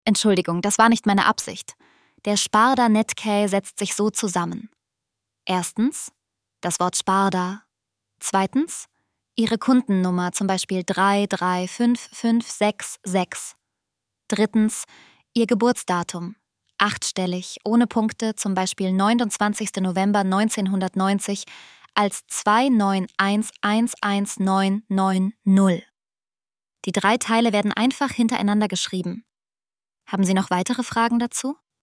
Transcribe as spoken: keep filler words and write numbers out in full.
Entschuldigung, das war nicht meine Absicht. Der Sparda Netcare setzt sich so zusammen. Erstens das Wort Sparda. Zweitens Ihre Kundennummer, zum Beispiel drei drei fünf fünf sechs sechs. Drittens Ihr Geburtsdatum, achtstellig, ohne Punkte, zum Beispiel neunundzwanzigster November neunzehnhundertneunzig, als zwei neun eins eins eins neun neun null. Die drei Teile werden einfach hintereinander geschrieben. Haben Sie noch weitere Fragen dazu?